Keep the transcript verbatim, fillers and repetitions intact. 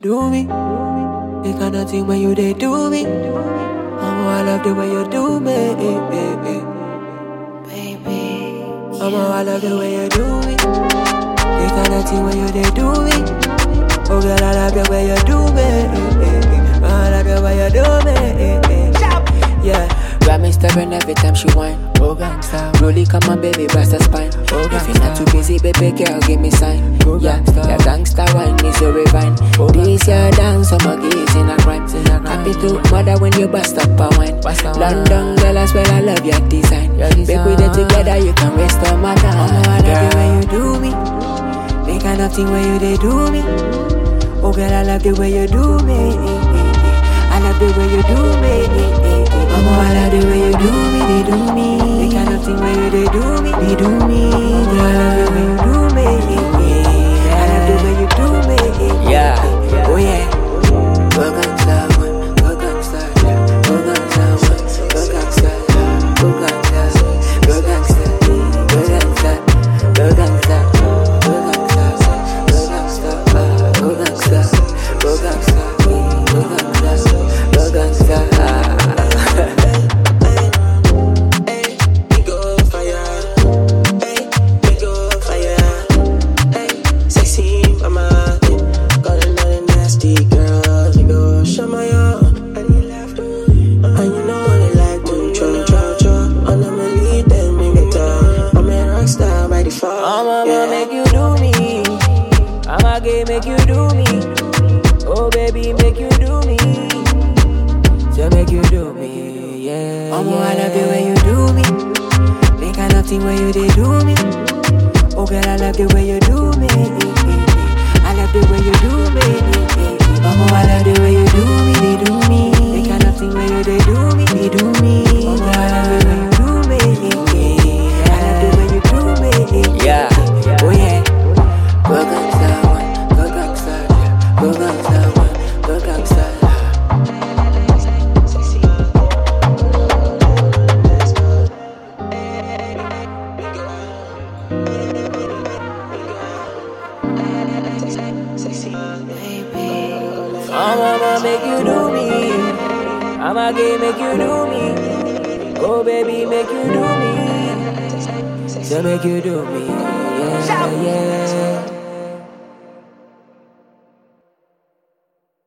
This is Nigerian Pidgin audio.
Do me, the kind of thing when you they do me. Mama, I love the way you do me, baby. Mama, I love the way you do me. The kind of thing when you they do me. Oh girl, I love the way you do me. I love the way you do me. Yeah. Got me stubborn every time she whine. Oh gangsta, really come on baby, bust a spine. Oh if you're not too busy, baby girl, give me sign. Oh yeah, your gangsta wine is your refine. Oh, this your dance, I'm a gaze in a crime. Happy to mother when you bust up a wine. London girl, I swear I love your design. Make we there together, you can waste all my time. Mama, I love the way you do me. The kind of thing where you they do me. Oh girl, I love the way you do me. I love the way you do me. Mama, I love the way you do me, they do me. The kind of thing where you they do me, they do me. Girl, I love the way you do me. I love the way you do me. Yeah, oh yeah. Go gangsta, go gangsta, go gangsta, go gangsta, go gangsta, go gangsta, go gangsta, go gangsta, go gangsta, go gangsta, go gangsta, go gangsta, go gangsta, go gangsta. I'ma make you do me. I'ma get make you do me. Oh baby, make you do me. So make you do me, yeah. Mama, I love the way you do me. The kind of thing where you they do me. Oh girl, I love the way you do me. I love the way you do me. Mama, I love the way you do me. They do me. The kind of thing where you they do me. They do me. Oh girl, I love the way you do me. I love the way you do me. Yeah. Oh yeah. Go gangsta one, go gangsta, go gangsta one, go gangsta. I'ma make you do me. I'ma get make you do me. Oh baby, make you do me. So make you do me. Yeah, yeah.